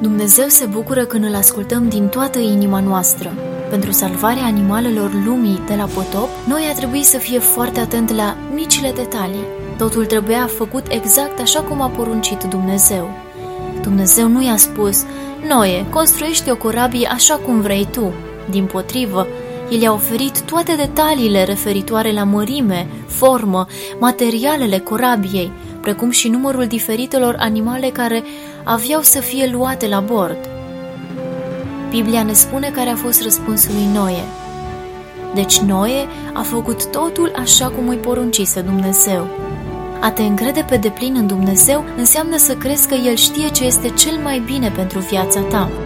Dumnezeu se bucură când îl ascultăm din toată inima noastră. Pentru salvarea animalelor lumii de la potop, noi a trebuit să fie foarte atent la micile detalii. Totul trebuia făcut exact așa cum a poruncit Dumnezeu. Dumnezeu nu i-a spus: Noe, construiește o corabie așa cum vrei tu. Dimpotrivă, El i-a oferit toate detaliile referitoare la mărime, formă, materialele corabiei, precum și numărul diferitelor animale care aveau să fie luate la bord. Biblia ne spune care a fost răspunsul lui Noe. Deci Noe a făcut totul așa cum îi poruncise Dumnezeu. A te încrede pe deplin în Dumnezeu înseamnă să crezi că El știe ce este cel mai bine pentru viața ta.